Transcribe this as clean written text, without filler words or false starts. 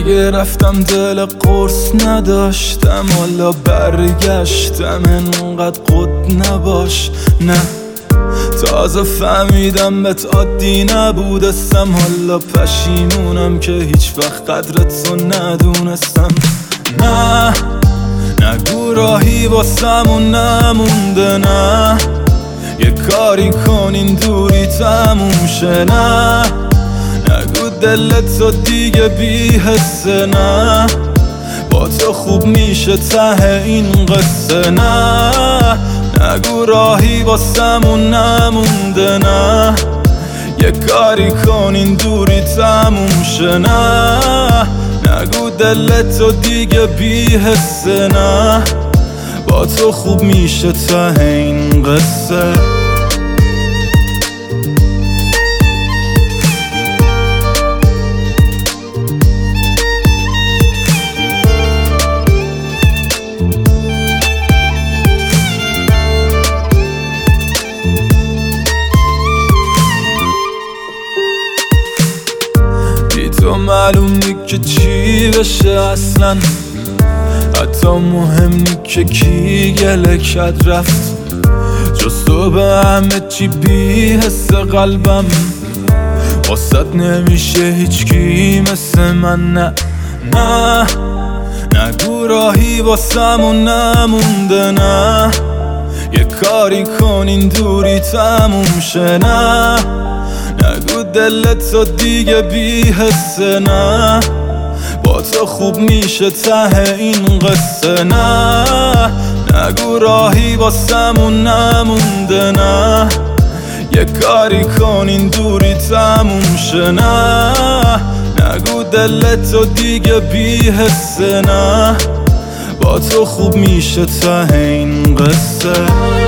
اگه رفتم دل قرص نداشتم، حالا برگشتم انقدر قد نباش. نه تازه فهمیدم بهت عادی نبودستم، حالا پشیمونم که هیچ وقت قدرتو ندونستم. نه نگو راهی واسمون نمونده، نه یه کاری کن این دوری تموم شه. نه نگو دلتو دیگه بی حسه، نه با تو خوب میشه ته این قصه. نه نگو راهی واسمون نمونده، نه یه کاری کن این دوری تموم شه. نه نگو دلتو دیگه بی حسه، نه با تو خوب میشه ته این قصه. تو معلوم نی که چی بشه اصلا، حتی مهم نی که کی گله کد رفت. جز تو به همه چی بی حس قلبم، واسد نمیشه هیچ کی مثل من. نه نه نگو راهی واسمون نمونده، نه یه کاری کن این دوری تموم شه. نه نگو دلتو دیگه بی حسه، نه با تو خوب میشه ته این قصه. نه نگو راهی واسمون نمونده، نه یه کاری کن این دوری تموم شه. نه نگو دلتو دیگه بی حسه، نه با تو خوب میشه ته این قصه.